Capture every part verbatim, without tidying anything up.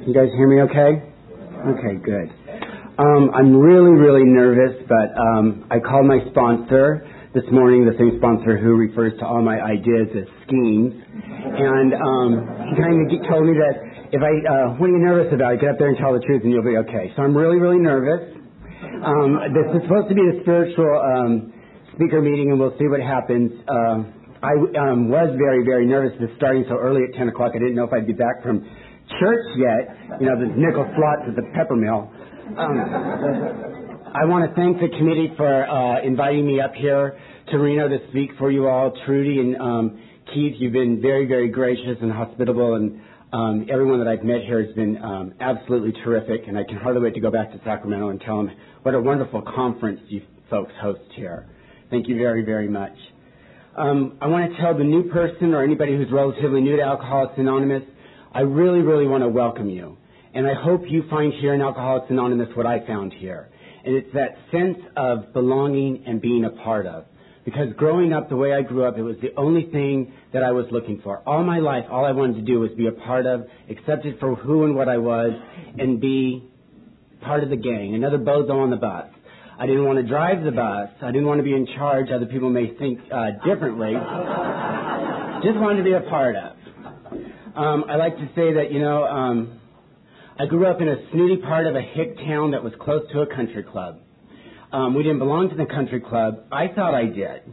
You guys hear me okay? Okay, good. Um, I'm really, really nervous, but um, I called my sponsor this morning, the same sponsor who refers to all my ideas as schemes, and um, he kind of told me that if I, uh, what are you nervous about? Get up there and tell the truth and you'll be okay. So I'm really, really nervous. Um, this is supposed to be a spiritual um, speaker meeting, and we'll see what happens. Uh, I um, was very, very nervous this starting so early at ten o'clock. I didn't know if I'd be back from church yet, you know, the nickel slots at the pepper mill. Um, I want to thank the committee for uh, inviting me up here to Reno to speak for you all. Trudy and um, Keith, you've been very, very gracious and hospitable, and um, everyone that I've met here has been um, absolutely terrific, and I can hardly wait to go back to Sacramento and tell them what a wonderful conference you folks host here. Thank you very, very much. Um, I want to tell the new person or anybody who's relatively new to Alcoholics Anonymous, I really, really want to welcome you. And I hope you find here in Alcoholics Anonymous what I found here. And it's that sense of belonging and being a part of. Because growing up the way I grew up, it was the only thing that I was looking for. All my life, all I wanted to do was be a part of, accepted for who and what I was, and be part of the gang, another bozo on the bus. I didn't want to drive the bus. I didn't want to be in charge. Other people may think uh, differently. Just wanted to be a part of. Um, I like to say that, you know, um, I grew up in a snooty part of a hick town that was close to a country club. Um, we didn't belong to the country club. I thought I did.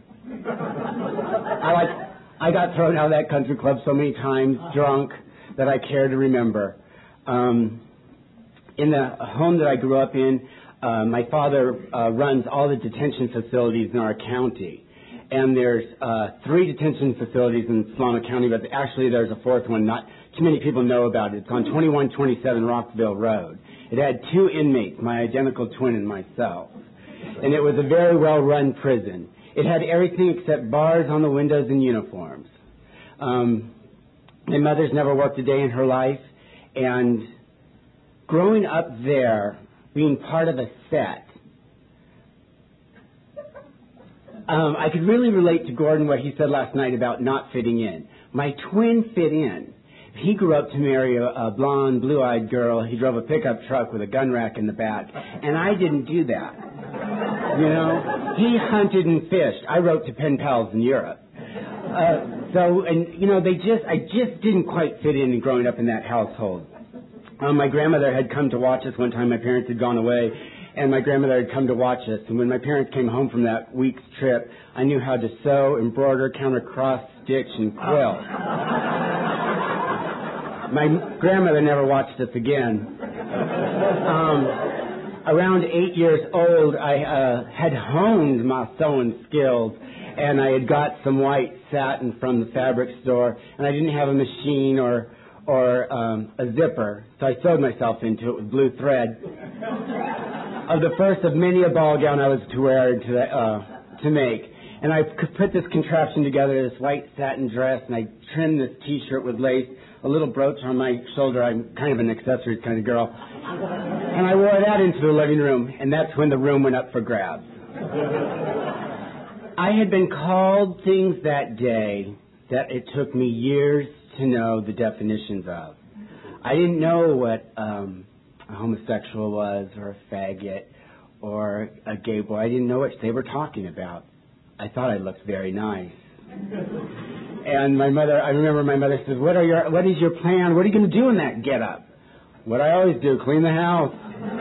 I like, I got thrown out of that country club so many times, drunk, that I care to remember. Um, in the home that I grew up in, uh, my father uh, runs all the detention facilities in our county. And there's uh, three detention facilities in Solano County, but actually there's a fourth one. Not too many people know about it. It's on twenty-one twenty-seven Rockville Road. It had two inmates, my identical twin and myself. And it was a very well-run prison. It had everything except bars on the windows and uniforms. Um, my mother's never worked a day in her life. And growing up there, being part of a set, Um, I could really relate to Gordon what he said last night about not fitting in. My twin fit in. He grew up to marry a, a blonde, blue-eyed girl. He drove a pickup truck with a gun rack in the back. And I didn't do that. You know, he hunted and fished. I wrote to pen pals in Europe. Uh, so, and, you know, they just, I just didn't quite fit in growing up in that household. Um, my grandmother had come to watch us one time. My parents had gone away. And my grandmother had come to watch us. And when my parents came home from that week's trip, I knew how to sew, embroider, counter cross, stitch, and quilt. My grandmother never watched us again. Um, around eight years old, I uh, had honed my sewing skills, and I had got some white satin from the fabric store, and I didn't have a machine or or um, a zipper, so I sewed myself into it with blue thread. Of the first of many a ball gown I was to wear to uh, to make. And I put this contraption together, this white satin dress, and I trimmed this T-shirt with lace, a little brooch on my shoulder. I'm kind of an accessories kind of girl. And I wore that into the living room, and that's when the room went up for grabs. I had been called things that day that it took me years to know the definitions of. I didn't know what Um, a homosexual was, or a faggot, or a gay boy. I didn't know what they were talking about. I thought I looked very nice. And my mother, I remember my mother says, what are your, what is your plan? What are you going to do in that get-up? What I always do, clean the house.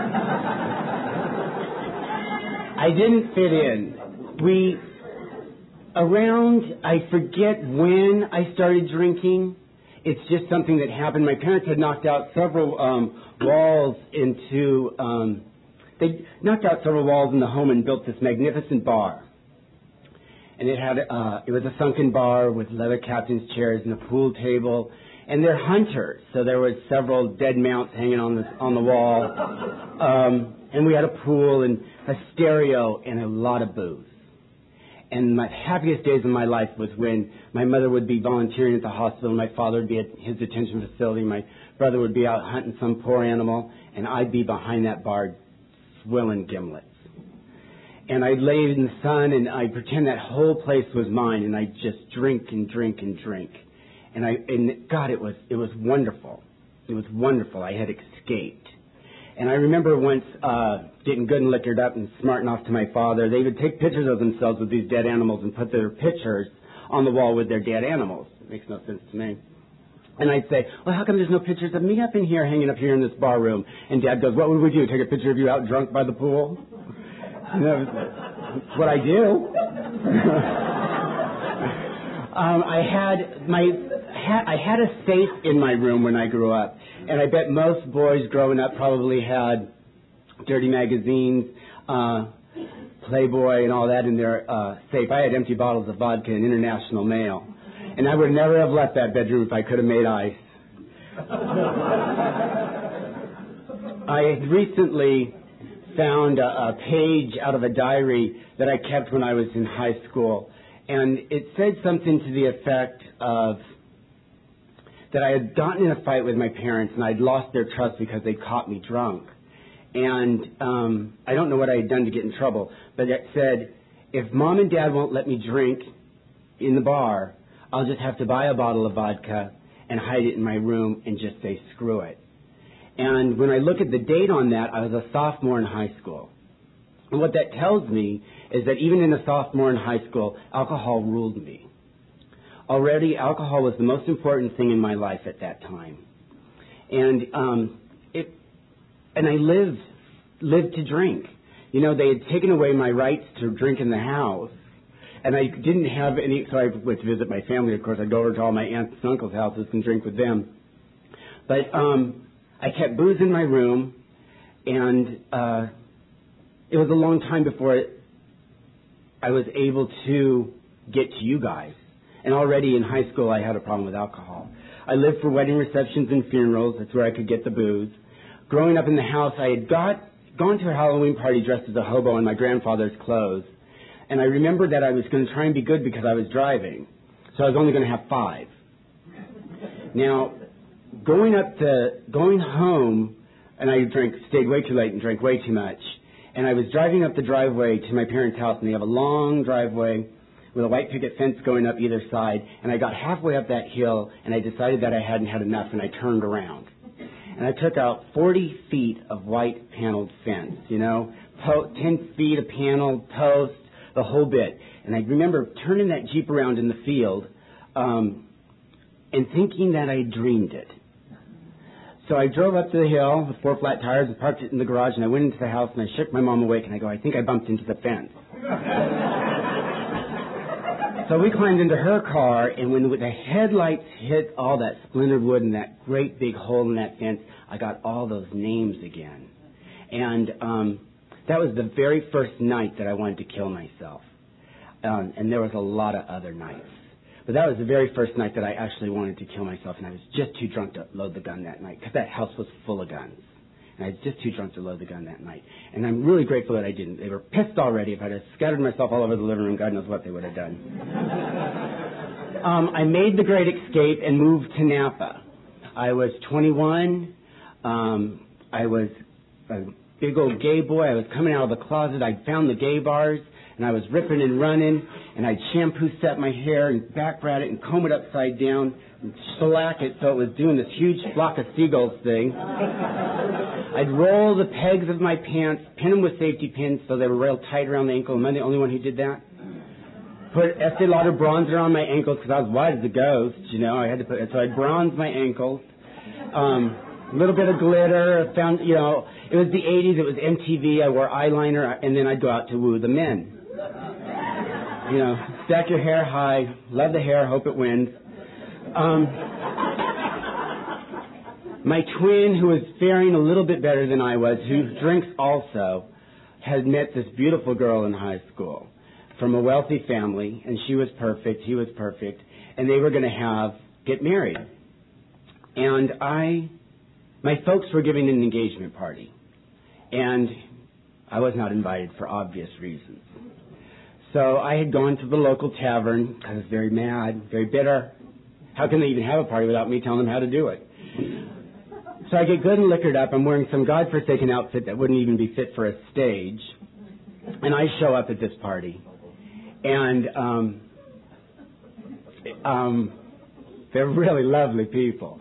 I didn't fit in. We, around, I forget when I started drinking. It's just something that happened. My parents had knocked out several um, walls into, um, they knocked out several walls in the home and built this magnificent bar. And it had, uh, it was a sunken bar with leather captain's chairs and a pool table. And they're hunters, so there was several dead mounts hanging on the, on the wall. Um, and we had a pool and a stereo and a lot of booze. And my happiest days of my life was when my mother would be volunteering at the hospital, my father would be at his detention facility, my brother would be out hunting some poor animal, and I'd be behind that bar swilling gimlets. And I'd lay in the sun, and I'd pretend that whole place was mine, and I'd just drink and drink and drink. And I, and God, it was, it was wonderful. It was wonderful. I had escaped. And I remember once uh, getting good and liquored up and smarting off to my father. They would take pictures of themselves with these dead animals and put their pictures on the wall with their dead animals. It makes no sense to me. And I'd say, well, how come there's no pictures of me up in here, hanging up here in this bar room? And Dad goes, what would we do, take a picture of you out drunk by the pool? And that was, that's what I do. um, I had my ha- I had a safe in my room when I grew up. And I bet most boys growing up probably had dirty magazines, uh, Playboy and all that in their uh, safe. I had empty bottles of vodka and International Mail. And I would never have left that bedroom if I could have made ice. I had recently found a, a page out of a diary that I kept when I was in high school. And it said something to the effect of that I had gotten in a fight with my parents and I'd lost their trust because they caught me drunk. And um, I don't know what I had done to get in trouble, but it said, if Mom and Dad won't let me drink in the bar, I'll just have to buy a bottle of vodka and hide it in my room and just say, screw it. And when I look at the date on that, I was a sophomore in high school. And what that tells me is that even in a sophomore in high school, alcohol ruled me. Already, alcohol was the most important thing in my life at that time. And um, it, and I lived, lived to drink. You know, they had taken away my rights to drink in the house. And I didn't have any, so I went to visit my family, of course. I'd go over to all my aunts and uncles' houses and drink with them. But um, I kept booze in my room, and uh, it was a long time before it, I was able to get to you guys. And already in high school, I had a problem with alcohol. I lived for wedding receptions and funerals. That's where I could get the booze. Growing up in the house, I had got gone to a Halloween party dressed as a hobo in my grandfather's clothes. And I remember that I was going to try and be good because I was driving. So I was only going to have five. Now, going up to, going home, and I drank, stayed way too late and drank way too much. And I was driving up the driveway to my parents' house, and they have a long driveway with a white picket fence going up either side. And I got halfway up that hill, and I decided that I hadn't had enough, and I turned around. And I took out forty feet of white paneled fence, you know, po- ten feet of paneled post, the whole bit. And I remember turning that Jeep around in the field um, and thinking that I dreamed it. So I drove up to the hill with four flat tires and parked it in the garage, and I went into the house and I shook my mom awake and I go, I think I bumped into the fence. So we climbed into her car, and when the headlights hit all that splintered wood and that great big hole in that fence, I got all those names again. And um, that was the very first night that I wanted to kill myself. Um, and there was a lot of other nights. But that was the very first night that I actually wanted to kill myself, and I was just too drunk to load the gun that night, because that house was full of guns. And I was just too drunk to load the gun that night. And I'm really grateful that I didn't. They were pissed already. If I'd have scattered myself all over the living room, God knows what they would have done. um, I made the great escape and moved to Napa. I was twenty-one. Um, I was a big old gay boy. I was coming out of the closet. I found the gay bars, and I was ripping and running, and I'd shampoo set my hair and back braid it and comb it upside down and shellac it so it was doing this huge flock of seagulls thing. I'd roll the pegs of my pants, pin them with safety pins so they were real tight around the ankle. Am I the only one who did that? Put Estee Lauder bronzer on my ankles because I was white as a ghost, you know. I had to put it, so I'd bronze my ankles. Um, a little bit of glitter. Found, you know, it was the eighties. It was M T V. I wore eyeliner, and then I'd go out to woo the men. You know, stack your hair high, love the hair, hope it wins. Um, my twin, who was faring a little bit better than I was, who drinks also, had met this beautiful girl in high school from a wealthy family, and she was perfect, he was perfect, and they were going to have, get married. And I, my folks were giving an engagement party, and I was not invited for obvious reasons. So I had gone to the local tavern. I was very mad, very bitter. How can they even have a party without me telling them how to do it? So I get good and liquored up. I'm wearing some godforsaken outfit that wouldn't even be fit for a stage. And I show up at this party. And um, um, they're really lovely people.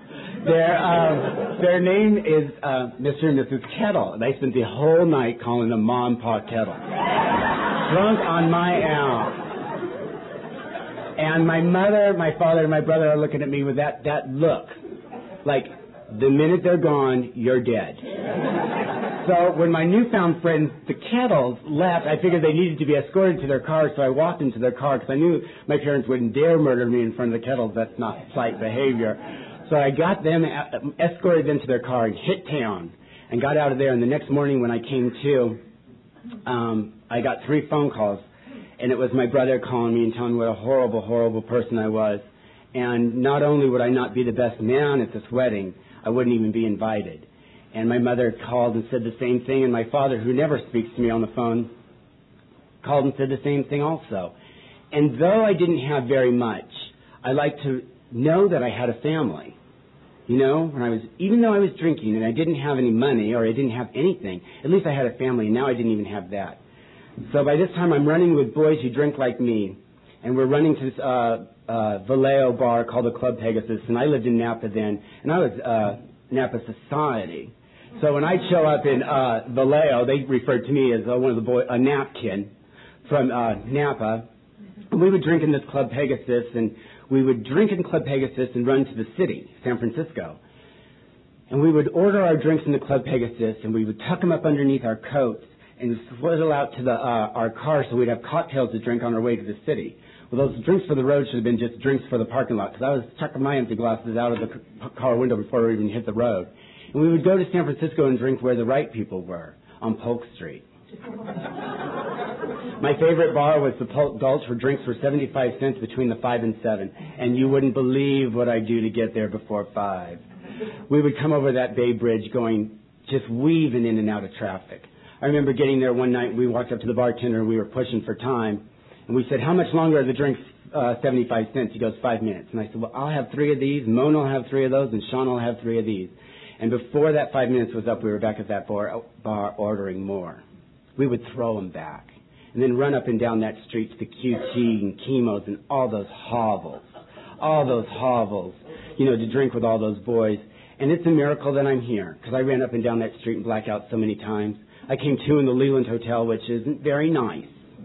their, uh, their name is uh, Mister and Missus Kettle. And I spent the whole night calling them Mom and Pa Kettle. Drunk on my own. And my mother, my father, and my brother are looking at me with that, that look. Like, the minute they're gone, you're dead. So when my newfound friends, the Kettles, left, I figured they needed to be escorted to their car, so I walked into their car because I knew my parents wouldn't dare murder me in front of the Kettles. That's not polite behavior. So I got them, escorted them to their car and hit town and got out of there. And the next morning when I came to, um, I got three phone calls. And it was my brother calling me and telling me what a horrible, horrible person I was. And not only would I not be the best man at this wedding, I wouldn't even be invited. And my mother called and said the same thing. And my father, who never speaks to me on the phone, called and said the same thing also. And though I didn't have very much, I like to know that I had a family. You know, when I was, even though I was drinking and I didn't have any money or I didn't have anything, at least I had a family, and now I didn't even have that. So by this time, I'm running with boys who drink like me, and we're running to this uh, uh, Vallejo bar called the Club Pegasus, and I lived in Napa then, and I was uh, Napa Society. So when I'd show up in uh, Vallejo, they referred to me as uh, one of the boys, a napkin from uh, Napa, and we would drink in this Club Pegasus, and we would drink in Club Pegasus and run to the city, San Francisco. And we would order our drinks in the Club Pegasus, and we would tuck them up underneath our coats, and swizzle out to the uh, our car so we'd have cocktails to drink on our way to the city. Well, those drinks for the road should have been just drinks for the parking lot, because I was chucking my empty glasses out of the car window before we even hit the road. And we would go to San Francisco and drink where the right people were, on Polk Street. My favorite bar was the Polk Gulch, where drinks were seventy-five cents between the five and seven, and you wouldn't believe what I'd do to get there before five. We would come over that Bay Bridge going, just weaving in and out of traffic. I remember getting there one night, we walked up to the bartender, and we were pushing for time. And we said, how much longer are the drinks uh, seventy-five cents? He goes, five minutes. And I said, well, I'll have three of these, Mona will have three of those, and Sean will have three of these. And before that five minutes was up, we were back at that bar, bar ordering more. We would throw them back. And then run up and down that street to the Q T and Chemo's and all those hovels. All those hovels, you know, to drink with all those boys. And it's a miracle that I'm here, because I ran up and down that street and blacked out so many times. I came to in the Leland Hotel, which isn't very nice.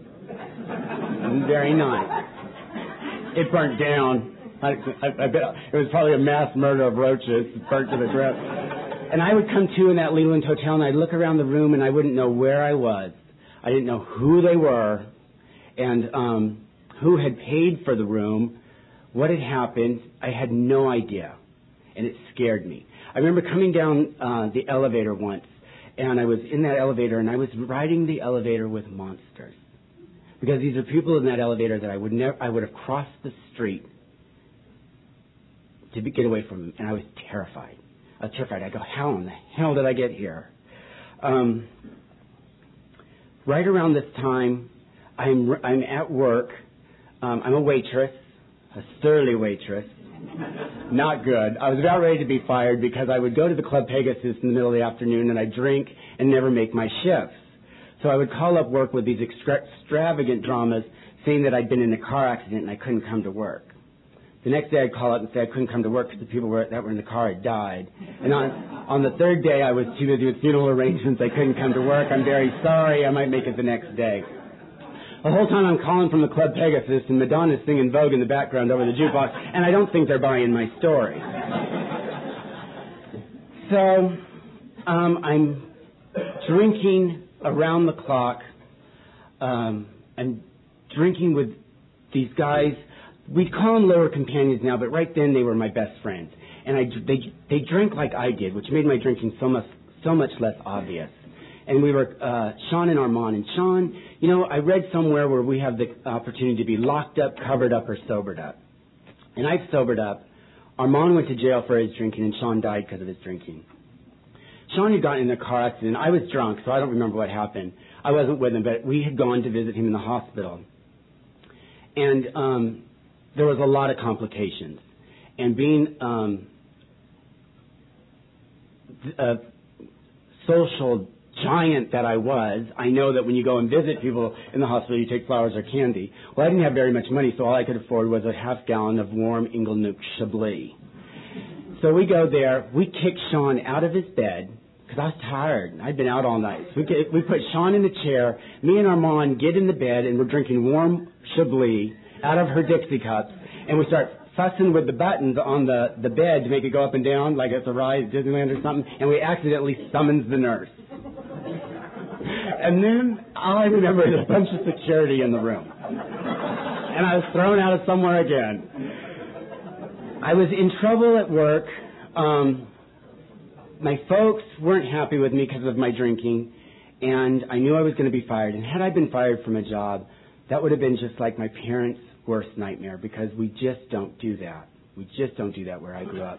Isn't very nice. It burnt down. I, I, I bet it was probably a mass murder of roaches. It burnt to the ground. And I would come to in that Leland Hotel, and I'd look around the room, and I wouldn't know where I was. I didn't know who they were, and um, who had paid for the room, what had happened. I had no idea, and it scared me. I remember coming down uh, the elevator once, and I was in that elevator, and I was riding the elevator with monsters. Because these are people in that elevator that I would never, I would have crossed the street to be, get away from them, and I was terrified. I was terrified. I go, how in the hell did I get here? Um, right around this time, I'm I'm at work. Um, I'm a waitress, a surly waitress. Not good. I was about ready to be fired because I would go to the Club Pegasus in the middle of the afternoon and I'd drink and never make my shifts. So I would call up work with these extra- extravagant dramas saying that I'd been in a car accident and I couldn't come to work. The next day I'd call up and say I couldn't come to work because the people were, that were in the car had died. And on, on the third day I was too busy with funeral arrangements. I couldn't come to work. I'm very sorry. I might make it the next day. The whole time I'm calling from the Club Pegasus and Madonna's singing Vogue in the background over the jukebox, and I don't think they're buying my story. So um, I'm drinking around the clock. Um, I'm drinking with these guys. We call them lower companions now, but right then they were my best friends. And I, they, they drank like I did, which made my drinking so much, so much less obvious. And we were, uh, Sean and Armand. And Sean, you know, I read somewhere where we have the opportunity to be locked up, covered up, or sobered up. And I've sobered up. Armand went to jail for his drinking, and Sean died because of his drinking. Sean had gotten in a car accident. I was drunk, so I don't remember what happened. I wasn't with him, but we had gone to visit him in the hospital. And um, there was a lot of complications. And being um, a social giant that I was, I know that when you go and visit people in the hospital, you take flowers or candy. Well, I didn't have very much money, so all I could afford was a half gallon of warm Inglenook Chablis. So we go there. We kick Sean out of his bed because I was tired. I'd been out all night. So we, get, we put Sean in the chair. Me and Armand get in the bed, and we're drinking warm Chablis out of her Dixie cups, and we start fussing with the buttons on the, the bed to make it go up and down like it's a ride at Disneyland or something, and we accidentally summons the nurse. And then all I remember is a bunch of security in the room. And I was thrown out of somewhere again. I was in trouble at work. Um, my folks weren't happy with me because of my drinking, and I knew I was going to be fired. And had I been fired from a job, that would have been just like my parents' worst nightmare, because we just don't do that. We just don't do that where I grew up.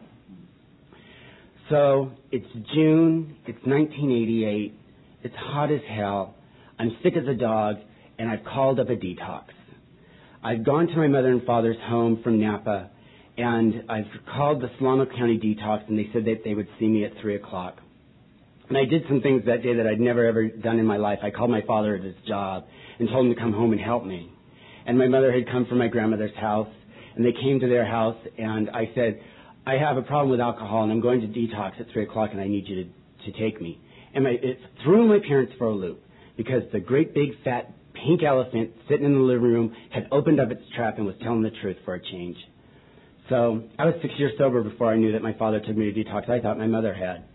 So it's June, it's nineteen eighty-eight, it's hot as hell, I'm sick as a dog, and I've called up a detox. I've gone to my mother and father's home from Napa, and I've called the Solano County Detox, and they said that they would see me at three o'clock. And I did some things that day that I'd never ever done in my life. I called my father at his job and told him to come home and help me. And my mother had come from my grandmother's house, and they came to their house, and I said, I have a problem with alcohol, and I'm going to detox at three o'clock, and I need you to, to take me. And my, it threw my parents for a loop, because the great big fat pink elephant sitting in the living room had opened up its trap and was telling the truth for a change. So I was six years sober before I knew that my father took me to detox. I thought my mother had.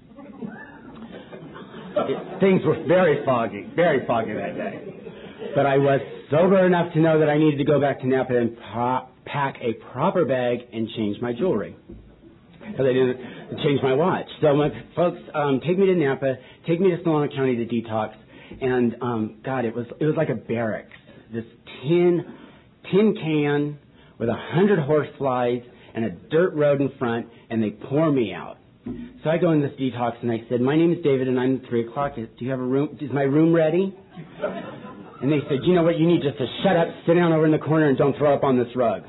It, things were very foggy, very foggy that day. But I was sober enough to know that I needed to go back to Napa and pro- pack a proper bag and change my jewelry, because I didn't change my watch. So my folks um, take me to Napa, take me to Solano County to detox, and um, God, it was it was like a barracks. This tin tin can with a hundred horseflies and a dirt road in front, and they pour me out. So I go in this detox, and I said, "My name is David, and I'm at three o'clock. Do you have a room? Is my room ready?" And they said, "You know what? You need just to shut up, sit down over in the corner, and don't throw up on this rug."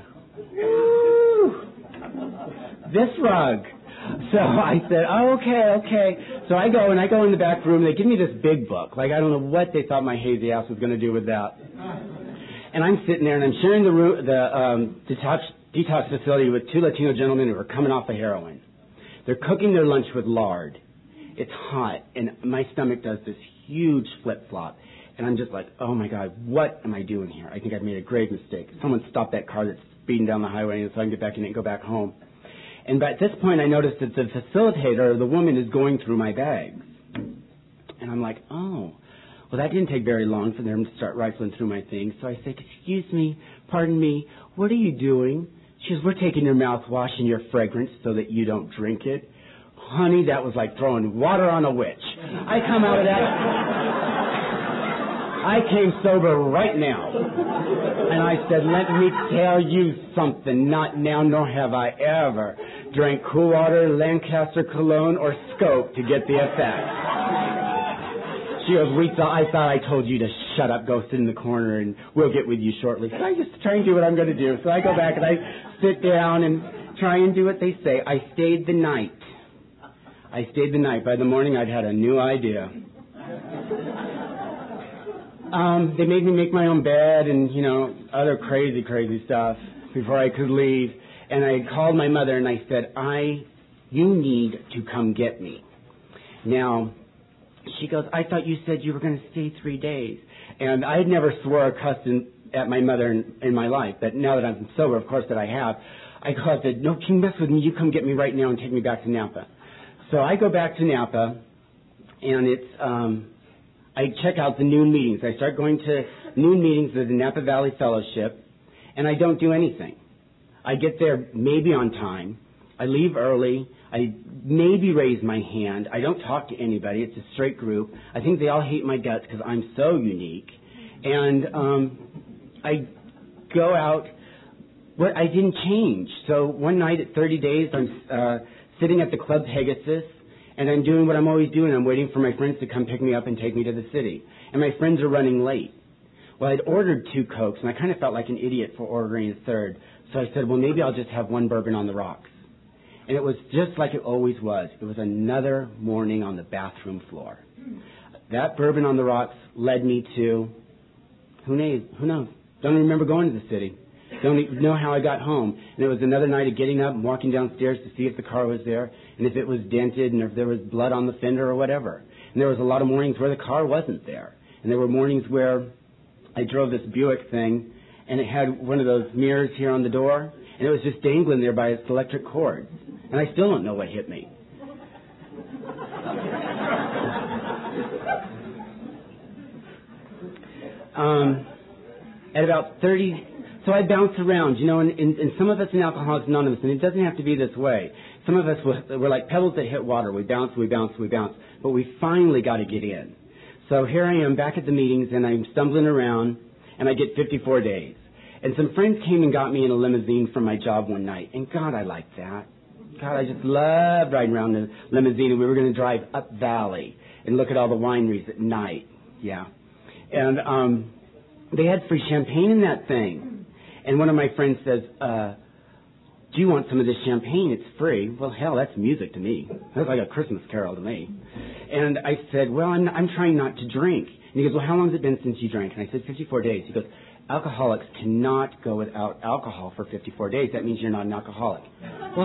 Woo! This rug. So I said, "Oh, okay, okay." So I go, and I go in the back room. They give me this big book. Like, I don't know what they thought my hazy ass was going to do with that. And I'm sitting there, and I'm sharing the room, the um, detox, detox facility with two Latino gentlemen who are coming off of heroin. They're cooking their lunch with lard. It's hot, and my stomach does this huge flip-flop. And I'm just like, oh, my God, what am I doing here? I think I've made a grave mistake. Someone stop that car that's speeding down the highway so I can get back in it and go back home. And at this point, I noticed that the facilitator, the woman, is going through my bags. And I'm like, oh, well, that didn't take very long for them to start rifling through my things. So I said, excuse me, pardon me, what are you doing? She goes, we're taking your mouthwash and your fragrance so that you don't drink it. Honey, that was like throwing water on a witch. I come out of that... I came sober right now. And I said, let me tell you something. Not now, nor have I ever drank Cool Water, Lancaster Cologne, or Scope to get the effect. She goes, we thought, I thought I told you to shut up, go sit in the corner, and we'll get with you shortly. So I just try and do what I'm going to do. So I go back and I sit down and try and do what they say. I stayed the night. I stayed the night. By the morning, I'd had a new idea. Um, they made me make my own bed and, you know, other crazy, crazy stuff before I could leave. And I called my mother and I said, I, you need to come get me. Now, she goes, I thought you said you were going to stay three days. And I had never swore a cuss in, at my mother in, in my life, but now that I'm sober, of course, that I have, I called and said, no, can you mess with me? You come get me right now and take me back to Napa. So I go back to Napa, and it's... um I check out the noon meetings. I start going to noon meetings of the Napa Valley Fellowship, and I don't do anything. I get there maybe on time. I leave early. I maybe raise my hand. I don't talk to anybody. It's a straight group. I think they all hate my guts because I'm so unique. And um, I go out. What I didn't change. So one night at thirty days, I'm uh, sitting at the Club Pegasus, and I'm doing what I'm always doing. I'm waiting for my friends to come pick me up and take me to the city. And my friends are running late. Well, I'd ordered two Cokes, and I kind of felt like an idiot for ordering a third. So I said, well, maybe I'll just have one bourbon on the rocks. And it was just like it always was. It was another morning on the bathroom floor. That bourbon on the rocks led me to, who knows? Who knows? Don't remember going to the city. Don't even know how I got home. And it was another night of getting up and walking downstairs to see if the car was there and if it was dented and if there was blood on the fender or whatever. And there was a lot of mornings where the car wasn't there. And there were mornings where I drove this Buick thing and it had one of those mirrors here on the door and it was just dangling there by its electric cords. And I still don't know what hit me. Um, at about thirty, so I bounce around, you know, and, and, and some of us in Alcoholics Anonymous, and it doesn't have to be this way. Some of us, were, we're like pebbles that hit water. We bounce, we bounce, we bounce, but we finally got to get in. So here I am back at the meetings, and I'm stumbling around, and I get fifty-four days. And some friends came and got me in a limousine from my job one night, and God, I liked that. God, I just loved riding around the limousine, and we were going to drive up valley and look at all the wineries at night. Yeah. And um, they had free champagne in that thing. And one of my friends says, uh, do you want some of this champagne? It's free. Well, hell, that's music to me. That's like a Christmas carol to me. And I said, well, I'm, I'm trying not to drink. And he goes, well, how long has it been since you drank? And I said, fifty-four days. He goes, alcoholics cannot go without alcohol for fifty-four days. That means you're not an alcoholic. Well,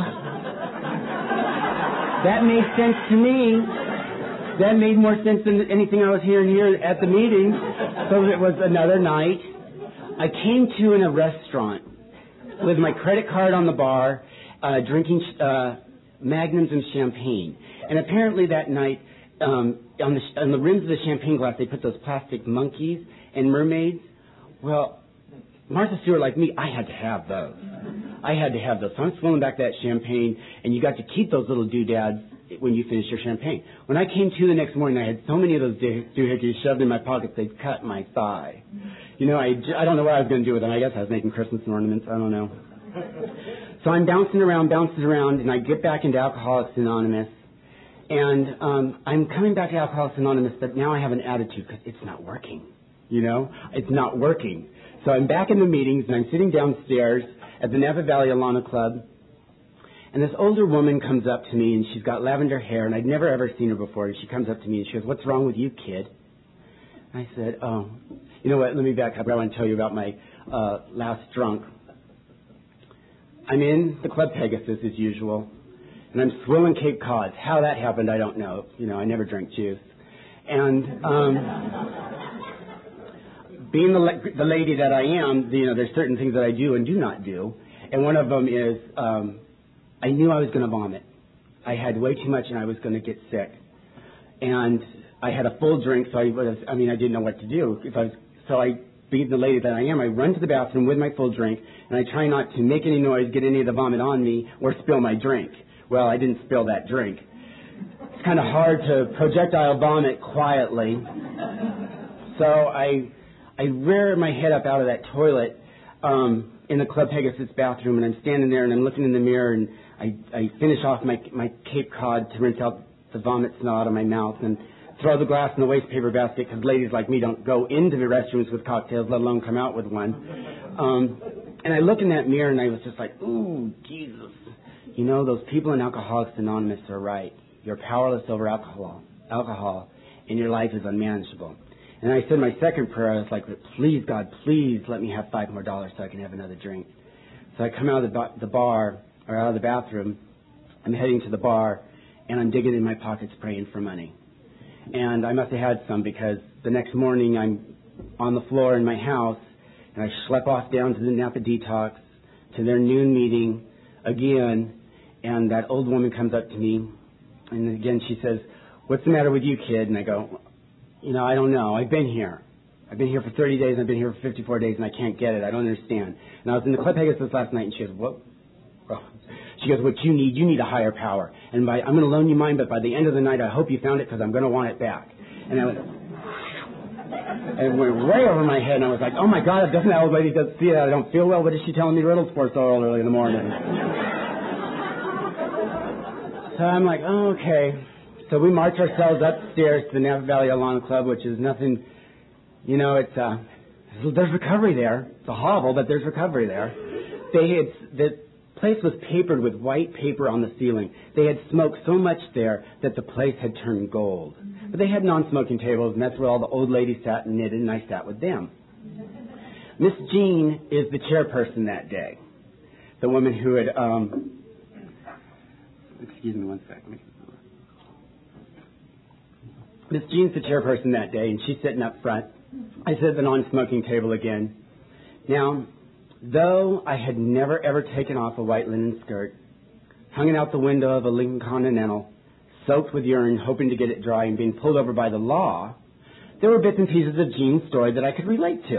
that made sense to me. That made more sense than anything I was hearing here at the meeting. So it was another night. I came to in a restaurant with my credit card on the bar, uh, drinking uh, Magnums and champagne. And apparently that night, um, on, the, on the rims of the champagne glass, they put those plastic monkeys and mermaids. Well, Martha Stewart, like me, I had to have those. I had to have those. So I'm swilling back that champagne, and you got to keep those little doodads when you finished your champagne. When I came to the next morning, I had so many of those doohickeys shoved in my pockets, they'd cut my thigh. You know, I, I don't know what I was going to do with them. I guess I was making Christmas ornaments. I don't know. So I'm bouncing around, bouncing around, and I get back into Alcoholics Anonymous. And um, I'm coming back to Alcoholics Anonymous, but now I have an attitude because it's not working. You know, it's not working. So I'm back in the meetings, and I'm sitting downstairs at the Napa Valley Alana Club. And this older woman comes up to me, and she's got lavender hair, and I'd never, ever seen her before. And she comes up to me, and she goes, what's wrong with you, kid? And I said, oh, you know what, let me back up. I want to tell you about my uh, last drunk. I'm in the Club Pegasus, as usual, and I'm swilling Cape Cods. How that happened, I don't know. You know, I never drink juice. And um, being the, la- the lady that I am, you know, there's certain things that I do and do not do. And one of them is... Um, I knew I was going to vomit. I had way too much and I was going to get sick. And I had a full drink, so I was, I mean, I didn't know what to do. If I was, so I, being the lady that I am, I run to the bathroom with my full drink, and I try not to make any noise, get any of the vomit on me, or spill my drink. Well, I didn't spill that drink. It's kind of hard to projectile vomit quietly. So I, I rear my head up out of that toilet, um, in the Club Pegasus bathroom, and I'm standing there and I'm looking in the mirror, and I, I finish off my my Cape Cod to rinse out the vomit smell out of my mouth and throw the glass in the waste paper basket because ladies like me don't go into the restrooms with cocktails, let alone come out with one. Um, and I look in that mirror and I was just like, ooh, Jesus. You know, those people in Alcoholics Anonymous are right. You're powerless over alcohol, alcohol, and your life is unmanageable. And I said my second prayer, I was like, please, God, please let me have five more dollars so I can have another drink. So I come out of the, ba- the bar, or out of the bathroom, I'm heading to the bar, and I'm digging in my pockets praying for money. And I must have had some because the next morning I'm on the floor in my house, and I schlep off down to the Napa Detox, to their noon meeting again, and that old woman comes up to me, and again she says, what's the matter with you, kid? And I go, you know, I don't know. I've been here. I've been here for thirty days, I've been here for fifty-four days, and I can't get it. I don't understand. And I was in the Club Pegasus last night, and she goes, what? Oh. She goes, what you need, you need a higher power. And by, I'm going to loan you mine, but by the end of the night, I hope you found it because I'm going to want it back. And I went, and it went way over my head, and I was like, oh, my God, if doesn't that old lady does see it, I don't feel well. What is she telling me riddles for so early in the morning? So I'm like, oh, okay. So we march ourselves upstairs to the Napa Valley Alana Club, which is nothing, you know, it's, uh, there's recovery there. It's a hovel, but there's recovery there. They had, the place was papered with white paper on the ceiling. They had smoked so much there that the place had turned gold. But they had non-smoking tables, and that's where all the old ladies sat and knitted, and I sat with them. Miss Jean is the chairperson that day. The woman who had, um, excuse me one second. Miss Jean's the chairperson that day, and she's sitting up front. I sit at the non-smoking table again. Now, though I had never ever taken off a white linen skirt, hung it out the window of a Lincoln Continental, soaked with urine, hoping to get it dry, and being pulled over by the law, there were bits and pieces of Jean's story that I could relate to.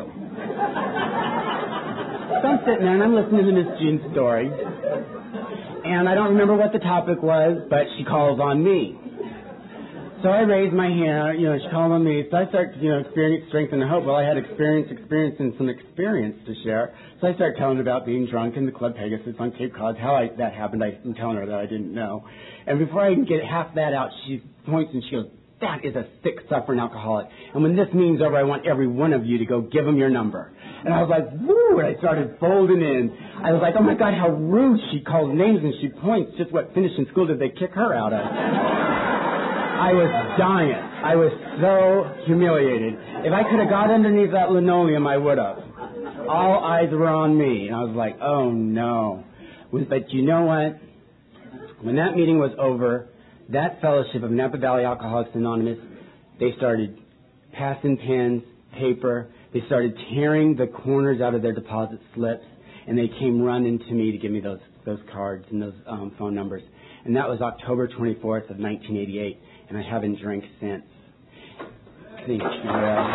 So I'm sitting there and I'm listening to Miss Jean's story, and I don't remember what the topic was, but she calls on me. So I raise my hand, you know, she called on me. So I start, you know, experience, strength, and hope. Well, I had experience, experience, and some experience to share. So I start telling her about being drunk in the Club Pegasus on Cape Cod, how I, that happened. I'm telling her that I didn't know. And before I can get half that out, she points and she goes, "That is a sick, suffering alcoholic. And when this meeting's over, I want every one of you to go give him your number." And I was like, woo, and I started folding in. I was like, oh my God, how rude. She calls names and she points. Just what finishing school did they kick her out of? I was dying. I was so humiliated. If I could have got underneath that linoleum, I would have. All eyes were on me. And I was like, oh no. But you know what? When that meeting was over, that fellowship of Napa Valley Alcoholics Anonymous, they started passing pens, paper. They started tearing the corners out of their deposit slips, and they came running to me to give me those those cards and those um, phone numbers. And that was October twenty-fourth of nineteen eighty-eight, and I haven't drank since. Thank you.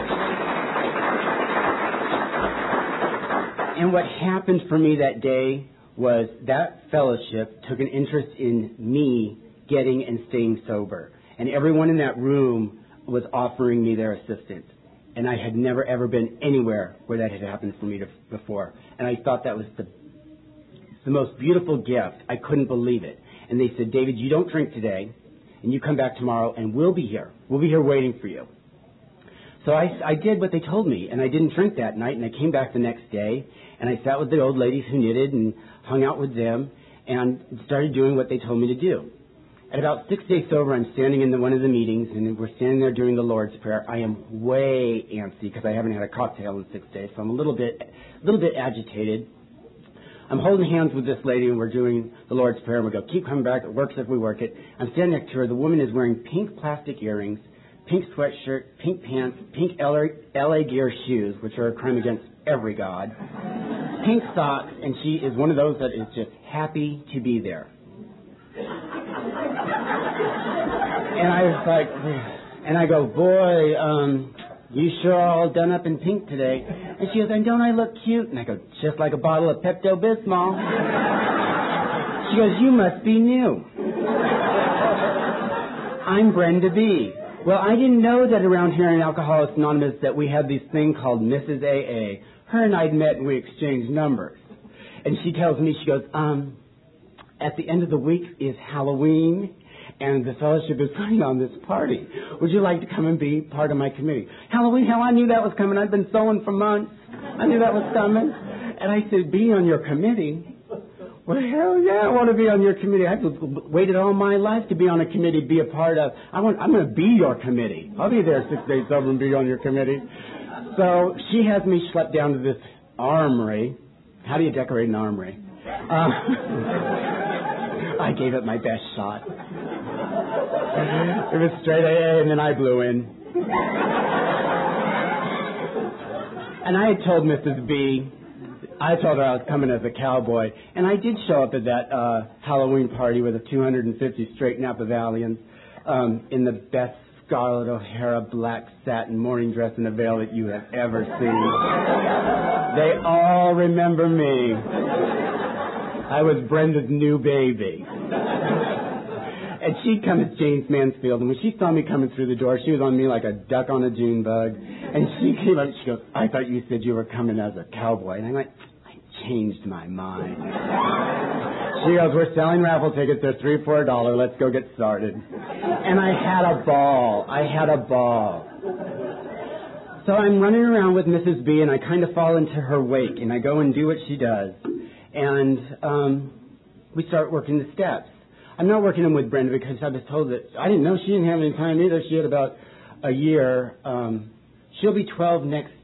And what happened for me that day was that fellowship took an interest in me getting and staying sober. And everyone in that room was offering me their assistance. And I had never, ever been anywhere where that had happened for me to, before. And I thought that was the, the most beautiful gift. I couldn't believe it. And they said, "David, you don't drink today, and you come back tomorrow, and we'll be here. We'll be here waiting for you." So I, I did what they told me, and I didn't drink that night, and I came back the next day, and I sat with the old ladies who knitted and hung out with them and started doing what they told me to do. At about six days sober, I'm standing in the, one of the meetings, and we're standing there doing the Lord's Prayer. I am way antsy because I haven't had a cocktail in six days, so I'm a little bit, a little bit agitated. I'm holding hands with this lady, and we're doing the Lord's Prayer, and we go, "Keep coming back. It works if we work it." I'm standing next to her. The woman is wearing pink plastic earrings, pink sweatshirt, pink pants, pink L A Gear shoes, which are a crime against every god, pink socks, and she is one of those that is just happy to be there. And I was like, and I go, "Boy, um, you sure are all done up in pink today." And she goes, "And don't I look cute?" And I go, "Just like a bottle of Pepto-Bismol." She goes, "You must be new." I'm Brenda B. Well, I didn't know that around here in Alcoholics Anonymous that we had this thing called Missus A A. Her and I'd met and we exchanged numbers. And she tells me, she goes, um, "At the end of the week is Halloween, and the fellowship is putting on this party. Would you like to come and be part of my committee?" Halloween, hell, I knew that was coming. I'd been sewing for months. I knew that was coming. And I said, "Be on your committee?" "Well, hell yeah, I want to be on your committee. I've waited all my life to be on a committee, be a part of. I want, I'm going to be your committee. I'll be there six days over and be on your committee." So she has me schlepped down to this armory. How do you decorate an armory? Uh, I gave it my best shot. It was straight A A, and then I blew in. And I had told Missus B, I told her I was coming as a cowboy, and I did show up at that uh, Halloween party with the two hundred fifty straight Napa Valleyans um, in the best Scarlett O'Hara black satin morning dress and a veil that you have ever seen. They all remember me. I was Brenda's new baby. And she'd come as James Mansfield, and when she saw me coming through the door, she was on me like a duck on a June bug. And she came up and she goes, "I thought you said you were coming as a cowboy." And I went, "I changed my mind." She goes, "We're selling raffle tickets. They're three for a dollar. Let's go get started." And I had a ball. I had a ball. So I'm running around with Missus B, and I kind of fall into her wake, and I go and do what she does. And um, we start working the steps. I'm not working them with Brenda because I was told that I didn't know she didn't have any time either. She had about a year. Um, she'll be twelve next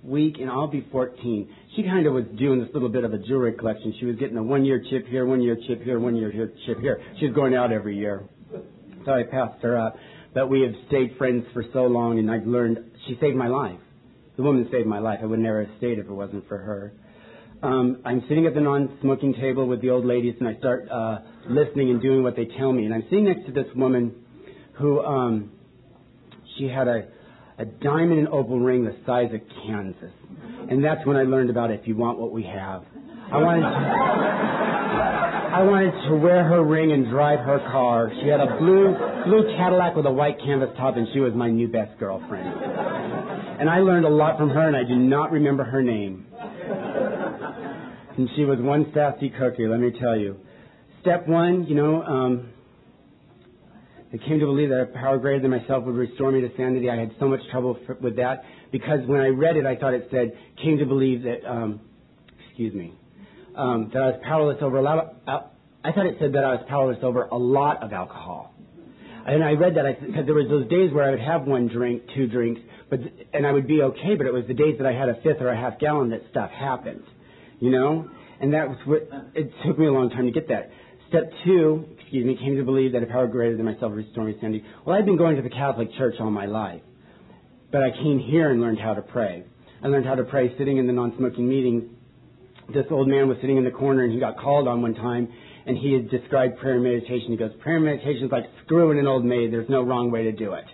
week, and I'll be fourteen. She kind of was doing this little bit of a jewelry collection. She was getting a one-year chip here, one-year chip here, one-year chip here. She was going out every year. So I passed her up. But we have stayed friends for so long, and I've learned she saved my life. The woman saved my life. I would never have stayed if it wasn't for her. Um, I'm sitting at the non-smoking table with the old ladies, and I start uh, listening and doing what they tell me. And I'm sitting next to this woman who, um, she had a, a diamond and opal ring the size of Kansas. And that's when I learned about if you want what we have. I wanted to, I wanted to wear her ring and drive her car. She had a blue blue Cadillac with a white canvas top, and she was my new best girlfriend. And I learned a lot from her, and I do not remember her name. And she was one sassy cookie, let me tell you. Step one, you know, um, I came to believe that a power greater than myself would restore me to sanity. I had so much trouble f- with that because when I read it, I thought it said, came to believe that, um, excuse me, um, that I was powerless over a lot of, uh, I thought it said that I was powerless over a lot of alcohol. And I read that because there was those days where I would have one drink, two drinks, but and I would be okay, but it was the days that I had a fifth or a half gallon that stuff happened, you know? And that was what, it took me a long time to get that. Step two, excuse me, came to believe that a power greater than myself would restore me to sanity. Well, I'd been going to the Catholic Church all my life, but I came here and learned how to pray. I learned how to pray sitting in the non-smoking meeting. This old man was sitting in the corner, and he got called on one time, and he had described prayer and meditation. He goes, prayer and meditation is like screwing an old maid. There's no wrong way to do it.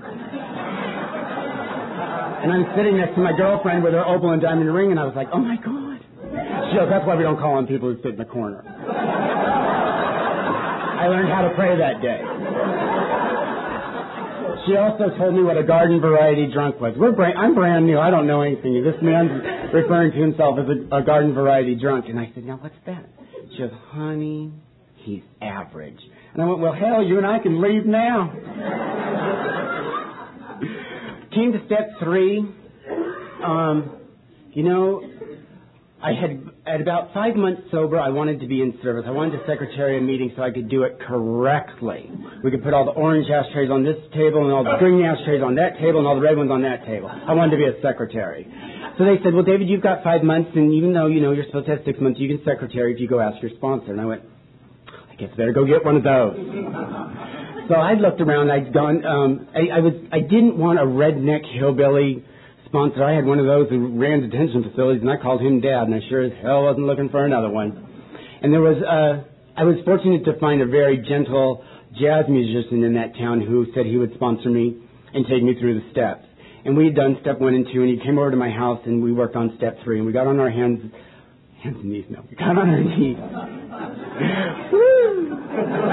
And I'm sitting next to my girlfriend with her opal and diamond ring, and I was like, oh, my God. She goes, that's why we don't call on people who sit in the corner. I learned how to pray that day. She also told me what a garden variety drunk was. We're brand, I'm brand new. I don't know anything. This man's referring to himself as a, a garden variety drunk. And I said, now what's that? She goes, honey, he's average. And I went, well, hell, you and I can leave now. Came to step three. Um, you know, I had, at about five months sober, I wanted to be in service. I wanted to secretary a meeting so I could do it correctly. We could put all the orange ashtrays on this table and all the green ashtrays on that table and all the red ones on that table. I wanted to be a secretary. So they said, well, David, you've got five months, and even though, you know, you're supposed to have six months, you can secretary if you go ask your sponsor. And I went, I guess I better go get one of those. So I looked around. I'd gone, um, I, I was, I didn't want a redneck hillbilly sponsor. I had one of those who ran detention facilities, and I called him Dad, and I sure as hell wasn't looking for another one. And there was, uh, I was fortunate to find a very gentle jazz musician in that town who said he would sponsor me and take me through the steps. And we had done step one and two, and he came over to my house, and we worked on step three, and we got on our hands, hands and knees, no, we got on our knees. Woo!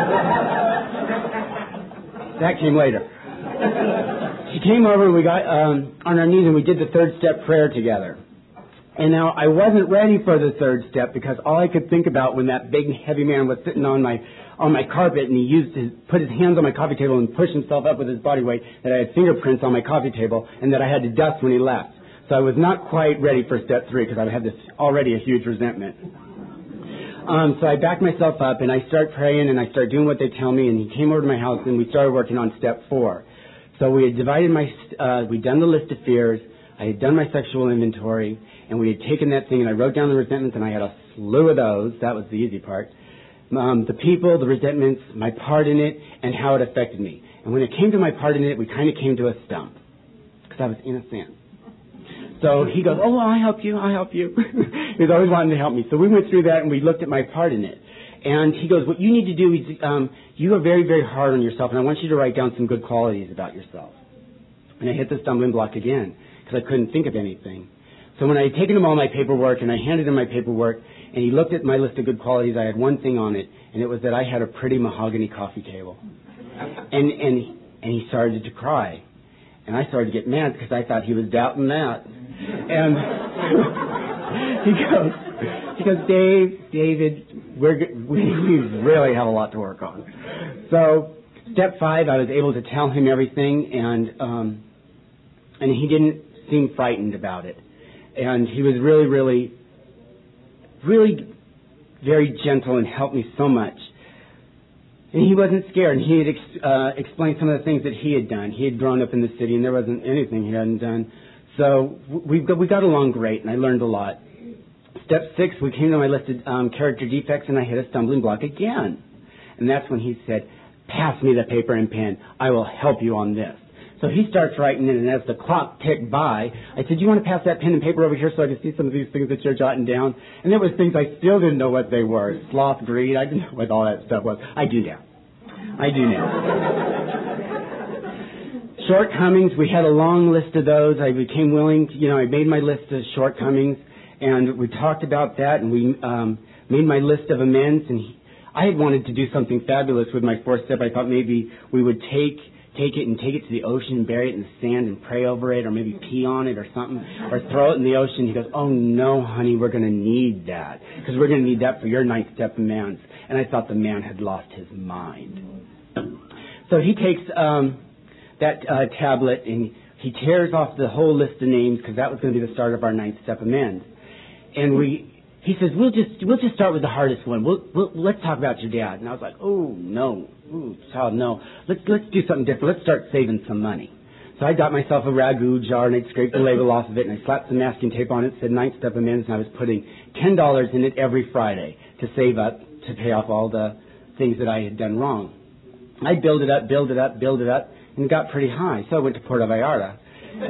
That came later. She came over and we got um, on our knees and we did the third step prayer together. And now I wasn't ready for the third step because all I could think about when that big heavy man was sitting on my on my carpet and he used to put his hands on my coffee table and push himself up with his body weight, that I had fingerprints on my coffee table and that I had to dust when he left. So I was not quite ready for step three because I had this already a huge resentment. Um, so I backed myself up and I started praying and I started doing what they tell me, and he came over to my house and we started working on step four. So we had divided my, uh, we'd done the list of fears, I had done my sexual inventory, and we had taken that thing and I wrote down the resentments, and I had a slew of those. That was the easy part. Um, the people, the resentments, my part in it, and how it affected me. And when it came to my part in it, we kind of came to a stump because I was innocent. So he goes, oh, I'll help you, I'll help you. He was always wanting to help me. So we went through that and we looked at my part in it. And he goes, what you need to do is, um, you are very, very hard on yourself, and I want you to write down some good qualities about yourself. And I hit the stumbling block again because I couldn't think of anything. So when I had taken him all my paperwork and I handed him my paperwork and he looked at my list of good qualities, I had one thing on it, and it was that I had a pretty mahogany coffee table. And, and, and he started to cry. And I started to get mad because I thought he was doubting that. And he goes, he goes, Dave, David, we're, we, we really have a lot to work on. So step five, I was able to tell him everything, and um, and he didn't seem frightened about it. And he was really, really, really very gentle and helped me so much. And he wasn't scared. And he had ex- uh, explained some of the things that he had done. He had grown up in the city, and there wasn't anything he hadn't done. So we got, we got along great, and I learned a lot. Step six, we came to my list of um, character defects, and I hit a stumbling block again. And that's when he said, pass me the paper and pen. I will help you on this. So he starts writing it, and as the clock ticked by, I said, do you want to pass that pen and paper over here so I can see some of these things that you're jotting down? And there was things I still didn't know what they were. Sloth, greed, I didn't know what all that stuff was. I do now. I do now. Shortcomings, we had a long list of those. I became willing to, you know, I made my list of shortcomings, and we talked about that, and we um, made my list of amends, and he, I had wanted to do something fabulous with my fourth step. I thought maybe we would take take it and take it to the ocean and bury it in the sand and pray over it, or maybe pee on it or something, or throw it in the ocean. He goes, oh no, honey, we're going to need that, because we're going to need that for your ninth step amends. And I thought the man had lost his mind. So he takes um, that uh, tablet and he tears off the whole list of names, because that was going to be the start of our ninth step amends. And we, he says, we'll just we'll just start with the hardest one. We'll, we'll let's talk about your dad. And I was like, oh no, ooh, child, no. Let's let's do something different. Let's start saving some money. So I got myself a ragu jar, and I'd scraped the label off of it, and I slapped some masking tape on it. It said ninth step amends, and I was putting ten dollars in it every Friday to save up to pay off all the things that I had done wrong. I build it up, build it up, build it up, and it got pretty high. So I went to Puerto Vallarta.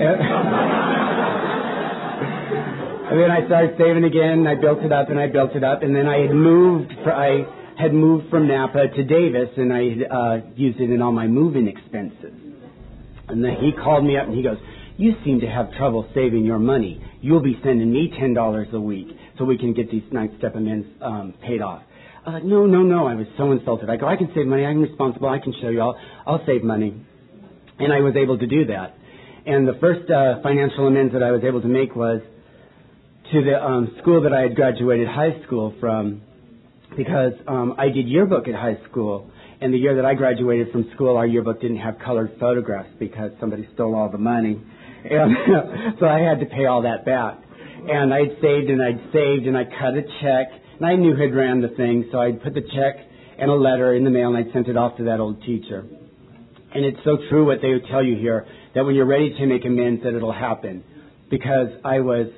And then I started saving again, and I built it up, and I built it up, and then I had moved, for, I had moved from Napa to Davis, and I uh, used it in all my moving expenses. And then he called me up, and he goes, you seem to have trouble saving your money. You'll be sending me ten dollars a week so we can get these ninth step amends um, paid off. I was like, no, no, no. I was so insulted. I go, I can save money. I'm responsible. I can show you. I'll, I'll save money. And I was able to do that. And the first uh, financial amends that I was able to make was to the um, school that I had graduated high school from, because um, I did yearbook at high school, and the year that I graduated from school, our yearbook didn't have colored photographs because somebody stole all the money, and so I had to pay all that back. And I'd saved and I'd saved and I cut a check, and I knew who'd ran the thing, so I'd put the check and a letter in the mail, and I'd sent it off to that old teacher. And it's so true what they would tell you here, that when you're ready to make amends, that it'll happen. Because I was,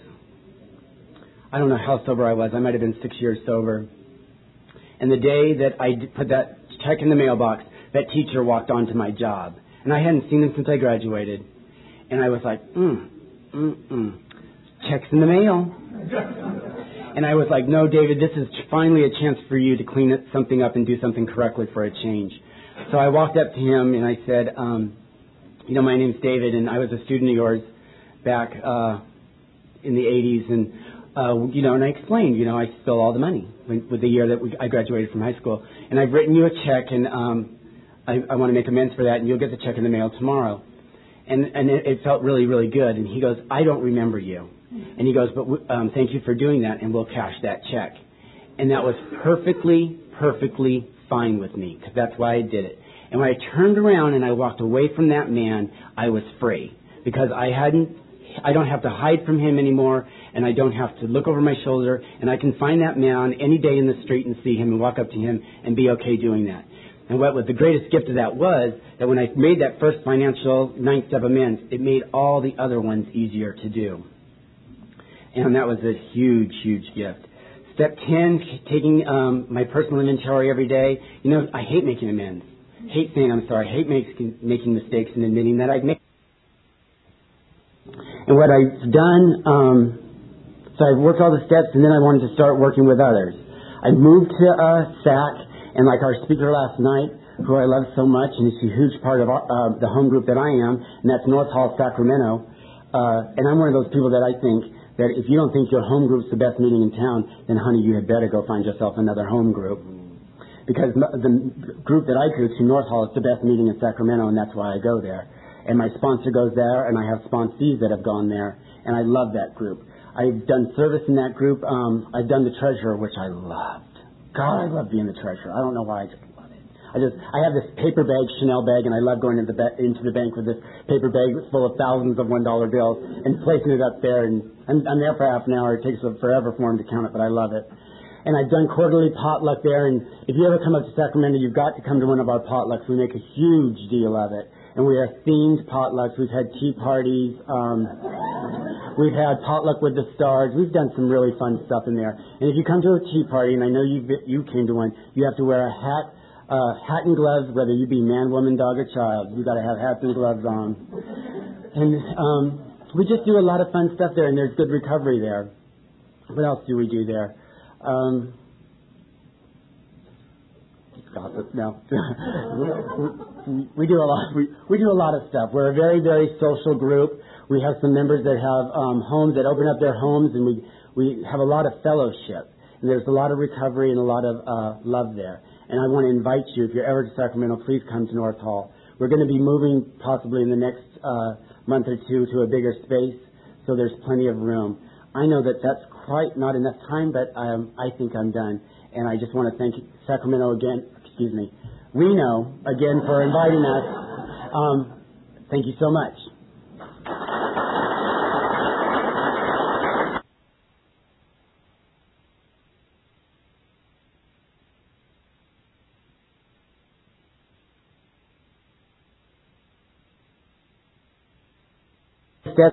I don't know how sober I was. I might have been six years sober. And the day that I put that check in the mailbox, that teacher walked onto my job. And I hadn't seen him since I graduated. And I was like, mm, mm, mm. Check's in the mail. And I was like, no, David, this is finally a chance for you to clean it, something up and do something correctly for a change. So I walked up to him and I said, um, you know, my name's David, and I was a student of yours back uh, in the eighties, and Uh, you know, and I explained, you know, I stole all the money when, with the year that we, I graduated from high school. And I've written you a check, and um, I, I want to make amends for that, and you'll get the check in the mail tomorrow. And, and it, it felt really, really good. And he goes, I don't remember you. And he goes, but um, thank you for doing that, and we'll cash that check. And that was perfectly, perfectly fine with me, because that's why I did it. And when I turned around and I walked away from that man, I was free, because I hadn't, I don't have to hide from him anymore, and I don't have to look over my shoulder, and I can find that man any day in the street and see him and walk up to him and be okay doing that. And what was the greatest gift of that was that when I made that first financial ninth step amends, it made all the other ones easier to do. And that was a huge, huge gift. Step ten, taking um, my personal inventory every day. You know, I hate making amends. I hate saying I'm sorry. I hate making, making mistakes and admitting that I've made. And what I've done, um, so I've worked all the steps, and then I wanted to start working with others. I moved to uh, S A C, and like our speaker last night, who I love so much, and he's a huge part of our, uh, the home group that I am, and that's North Hall, Sacramento. Uh, and I'm one of those people that I think that if you don't think your home group's the best meeting in town, then honey, you had better go find yourself another home group. Because the group that I go to, North Hall, is the best meeting in Sacramento, and that's why I go there. And my sponsor goes there, and I have sponsees that have gone there, and I love that group. I've done service in that group. Um, I've done the treasurer, which I loved. God, I love being the treasurer. I don't know why, I just love it. I just, I have this paper bag, Chanel bag, and I love going into the, ba- into the bank with this paper bag full of thousands of one dollar bills and placing it up there. And I'm, I'm there for half an hour. It takes forever for him to count it, but I love it. And I've done quarterly potluck there, and if you ever come up to Sacramento, you've got to come to one of our potlucks. We make a huge deal of it. and we are themed potlucks. We've had tea parties. Um, we've had potluck with the stars. We've done some really fun stuff in there. And if you come to a tea party, and I know you you came to one, you have to wear a hat, uh, hat and gloves, whether you be man, woman, dog, or child. You got to have hats and gloves on. And um, we just do a lot of fun stuff there, and there's good recovery there. What else do we do there? Um, gossip. No, we do a lot. We, we do a lot of stuff. We're a very, very social group. We have some members that have um, homes that open up their homes, and we we have a lot of fellowship. And there's a lot of recovery and a lot of uh, love there. And I want to invite you, if you're ever to Sacramento, please come to North Hall. We're going to be moving possibly in the next uh, month or two to a bigger space, so there's plenty of room. I know that that's quite not enough time, but um, I think I'm done. And I just want to thank Sacramento again, excuse me, Reno again for inviting us. Um, thank you so much.